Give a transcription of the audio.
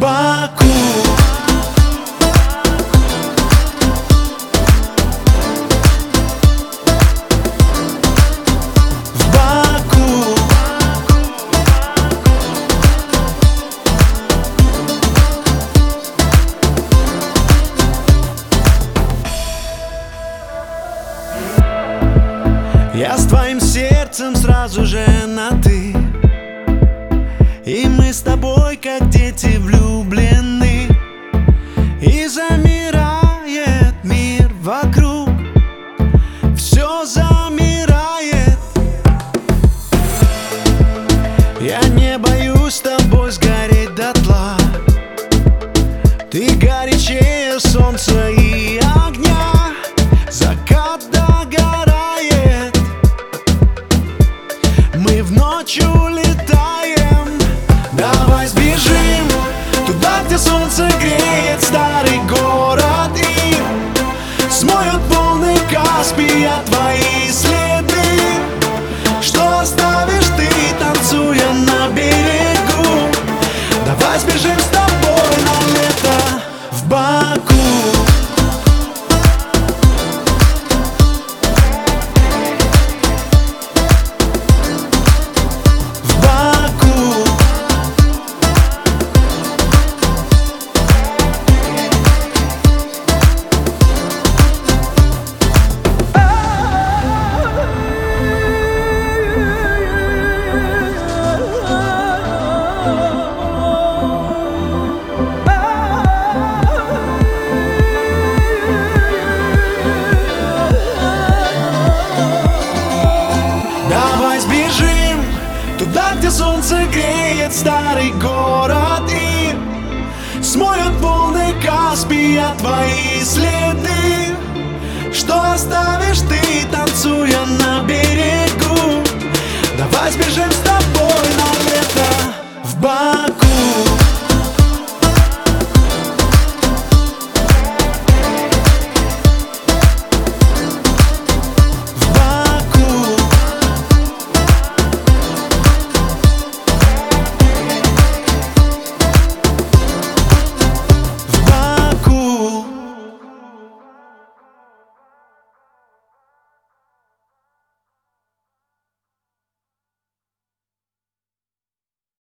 Баку. Я с твоим сердцем сразу же на «ты», и мы с тобой как дети влюблены. И замирает мир вокруг, все замирает. Я не боюсь с тобой сгореть дотла. Ты горячее солнца и огня. Закат догорает, мы в ночь улетаем. Давай сбежим туда, где солнце греет старый город, и смоют волны Каспия твои следы. Что оставишь ты, танцуя на берегу? Давай сбежим с тобой на лето в Баку. Туда, где солнце греет старый город, и смоют волны Каспия твои следы. Что оставишь ты, танцуя на берегу? Давай сбежим с тобой на лето в Баку.